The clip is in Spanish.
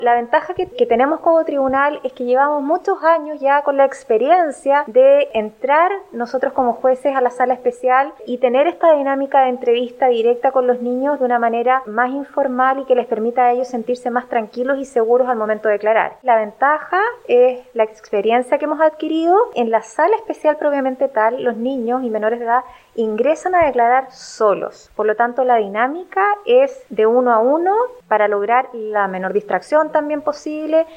La ventaja que tenemos como tribunal es que llevamos muchos años ya con la experiencia de entrar nosotros como jueces a la sala especial y tener esta dinámica de entrevista directa con los niños de una manera más informal y que les permita a ellos sentirse más tranquilos y seguros al momento de declarar. La ventaja es la experiencia que hemos adquirido. En la sala especial propiamente tal, los niños y menores de edad ingresan a declarar solos. Por lo tanto, la dinámica es de 1 a 1 para lograr la menor distracción también posible